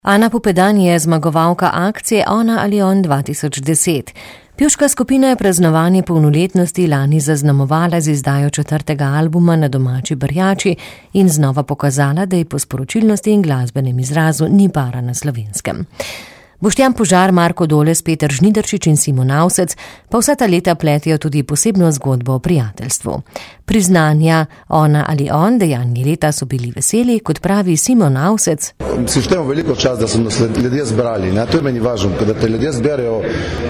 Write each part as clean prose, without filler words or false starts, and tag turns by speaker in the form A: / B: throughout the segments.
A: Ana Pupedan je zmagovalka akcije Ona ali on 2010. Pivška skupina je praznovanje polnoletnosti lani zaznamovala z izdajo 4. albuma Na domači brjači in znova pokazala, da ji po sporočilnosti in glasbenem izrazu ni para na Slovenskem. Boštjan Požar, Marko Doles, Peter Žnidarčič in Simon Avsec pa vsa ta leta pletijo tudi posebno zgodbo o prijateljstvu. Priznanja Ona ali on, dejanje leta so bili veseli, kot pravi Simon Avsec.
B: Si štejemo veliko čas, da so nas ljudje zbrali, ne? To je meni važno, da te ljudje zberejo,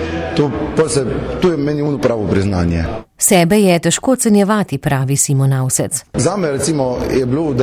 B: to je meni pravo priznanje.
A: Sebe je težko ocenjevati, pravi Simon Avsec.
B: Zame recimo je bilo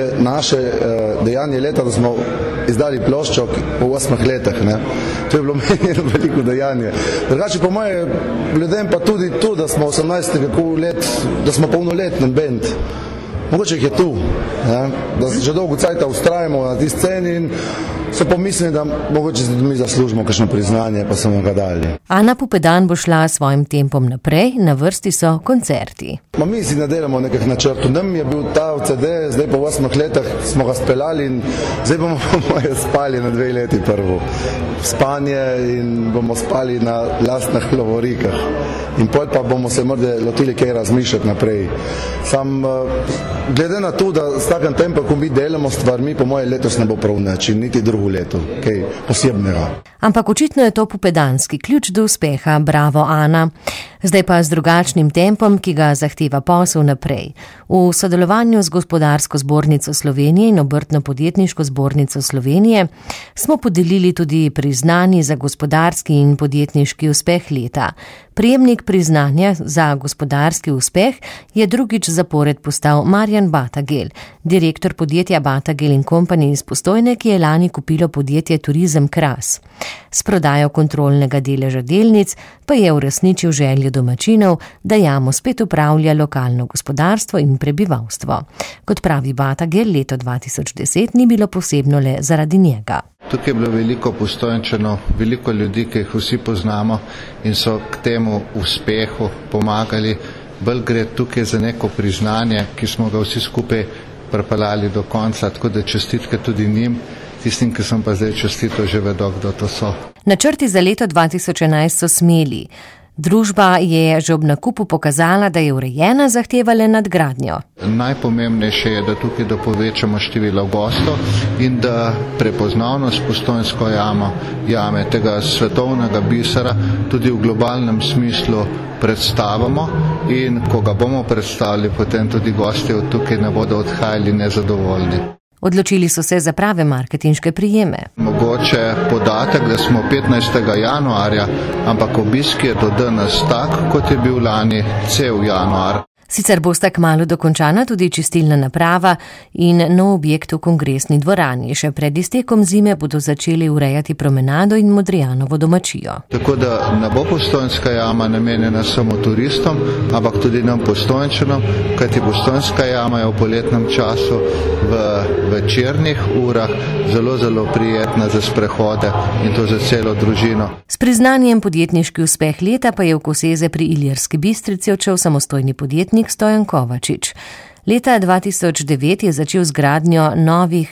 B: dejanje leta, da smo izdali ploščo po 8 letih. Ne? To je bilo meni veliko dejanje. Drugače po moje ljudem pa tudi to, da smo 18 let, da smo polnoletni bend. Mogoče jih je tu, ne? Da že dolgo cajta ustrajamo na ti sceni in so pomislili, da mogoče mi zaslužimo kakšno priznanje, pa smo ga dali.
A: Ana Pupedan bo šla svojim tempom naprej, na vrsti so koncerti.
B: Mi si ne delamo nekih načrtov. Nam je bil ta CD, zdaj po 8 letih smo ga speljali in zdaj bomo spali na 2 leti prvo. Spanje in bomo spali na lastnih lovorikah. In pol pa bomo se morda lotili kaj razmišljati naprej. Sam glede na to, da s takim tempom, ko mi delamo stvarmi, po moje letos ne bo prav nič in niti drugo leto, kaj posebnega.
A: Ampak očitno je to pupedanski ključ do uspeha, bravo Ana. Zdaj pa z drugačnim tempom, ki ga zahteva posel naprej. V sodelovanju z Gospodarsko zbornico Slovenije in Obrtno-podjetniško zbornico Slovenije smo podelili tudi priznanje za gospodarski in podjetniški uspeh leta. Prejemnik priznanja za gospodarski uspeh je drugič zapored postal Marjan Batagel, direktor podjetja Batagel & Company iz Postojne, ki je lani kupilo podjetje Turizem Kras. S prodajo kontrolnega deleža delnic pa je uresničil željo domačinov, da jamo spet upravlja lokalno gospodarstvo in prebivalstvo. Kot pravi Batagel, leto 2010 ni bilo posebno le zaradi njega.
C: Tukaj je bilo veliko Postojnčanov, veliko ljudi, ki jih vsi poznamo in so k temu uspehu pomagali. Bolj gre tukaj za neko priznanje, ki smo ga vsi skupaj pripeljali do konca, tako da čestitke tudi njim. Tistim, ki sem pa zdaj čestital, že vedo, kdo to so.
A: Načrti za leto 2011 so smeli. Družba je že ob nakupu pokazala, da je urejena, zahteva le nadgradnjo.
C: Najpomembnejše je, da tukaj dopovečamo število gostov in da prepoznavnost Postojnsko jame tega svetovnega bisera tudi v globalnem smislu predstavimo in ko ga bomo predstavili, potem tudi gosti od tukaj ne bodo odhajali nezadovoljni.
A: Odločili so se za prave marketinške prijeme.
C: Mogoče podatek, da smo 15. januarja, ampak obisk je do danes tak, kot je bil lani cel januar.
A: Sicer bosta kmalu dokončana tudi čistilna naprava in nov objekt v kongresni dvorani. Še pred iztekom zime bodo začeli urejati promenado in Modrijanovo domačijo.
C: Tako da ne bo Postojnska jama namenjena samo turistom, ampak tudi nam Postojnčanom, kajti Postojnska jama je v poletnem času v večernih urah zelo prijetna za sprehode in to za celo družino.
A: S priznanjem podjetniški uspeh leta pa je v Koseze pri Ilirski Bistrici odšel samostojni podjetnik Stojan Kovačič. Leta 2009 je začel z gradnjo novih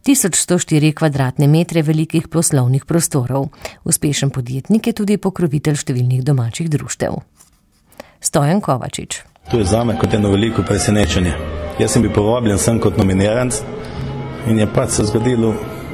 A: 1104 kvadratne metre velikih poslovnih prostorov. Uspešen podjetnik je tudi pokrovitelj številnih domačih društev. Stojan Kovačič.
D: To je zame kot eno veliko presenečenje. Jaz sem bil povabljen sem kot nominiranc in je pač se zgodilo,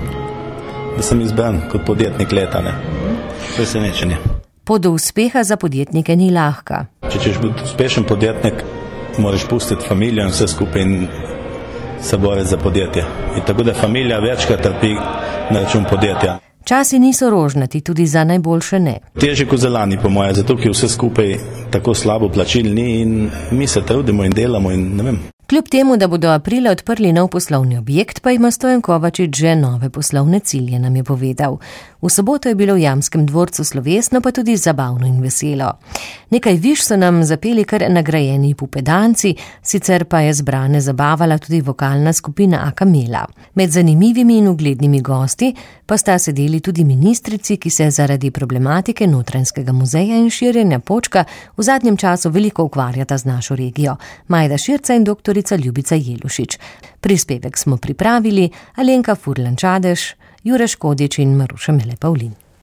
D: da sem izbran kot podjetnik leta. Presenečenje.
A: Pot do uspeha za podjetnike ni lahka.
D: Če ćeš biti uspešen podjetnik, moraš pustiti familijo in vse skupaj in se boriti za podjetje. In tako da familija večkrat trpi na račun podjetja.
A: Časi niso rožnati, tudi za najboljše ne.
D: Težje kot zelani po moje, zato ker vse skupaj tako slabo plačilni in mi se trudimo in delamo in ne vem.
A: Kljub temu, da bodo aprila odprli nov poslovni objekt, pa ima Stojan Kovačič že nove poslovne cilje, nam je povedal. V soboto je bilo v Jamskem dvorcu slovesno, pa tudi zabavno in veselo. Nekaj viš so nam zapeli kar nagrajeni pupedanci, sicer pa je zbrane zabavala tudi vokalna skupina Akamela. Med zanimivimi in uglednimi gosti pa sta sedeli tudi ministrici, ki se zaradi problematike Notranjskega muzeja in širjenja Počka v zadnjem času veliko ukvarjata z našo regijo. Majda Širca in doktorica Ljubica Jelušič. Prispevek smo pripravili Alenka Furlan-Čadež Jure Škodič in Maruša Mele Pavlin.